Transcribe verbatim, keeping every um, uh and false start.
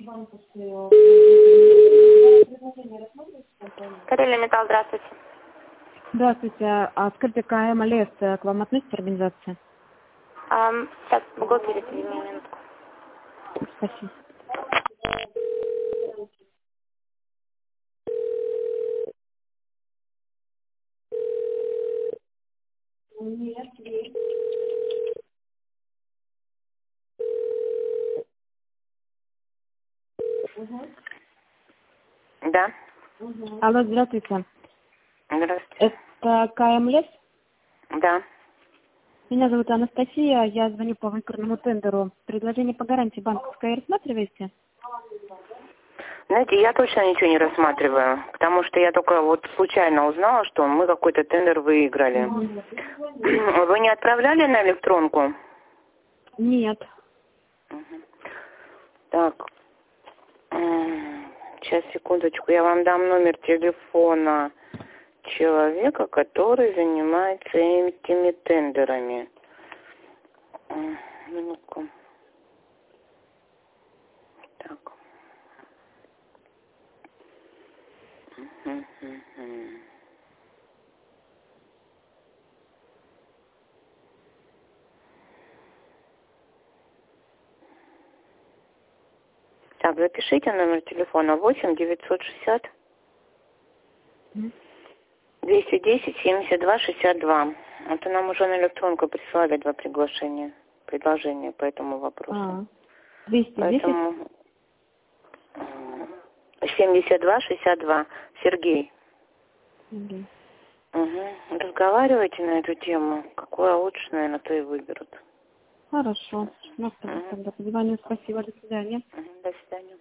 Карелия Металл, здравствуйте. Здравствуйте. А скажите, КМ Лес к вам относится организация? А, сейчас могу перейти минутку. Спасибо. Да. Алло, здравствуйте. Здравствуйте. Это КМ Лес? Да. Меня зовут Анастасия, я звоню по выкорному тендеру. Предложение по гарантии банковской рассматриваете? Знаете, я точно ничего не рассматриваю, потому что я только вот случайно узнала, что мы какой-то тендер выиграли. Угу. Вы не отправляли на электронку? Нет. Угу. Так. Сейчас, секундочку, я вам дам номер телефона человека, который занимается этими тендерами. Минутку. Так. Так, запишите номер телефона восемь девятьсот шестьдесят двести десять семьдесят два шестьдесят два. Это нам уже на электронку прислали два приглашения, предложения по этому вопросу. А, двести десять? Поэтому семьдесят два шестьдесят два. Сергей. Угу. Угу. Разговаривайте на эту тему. Какое лучше, наверное, то и выберут. Хорошо. Ну, Угу. тогда позвоню. Спасибо. До свидания. Угу. До свидания.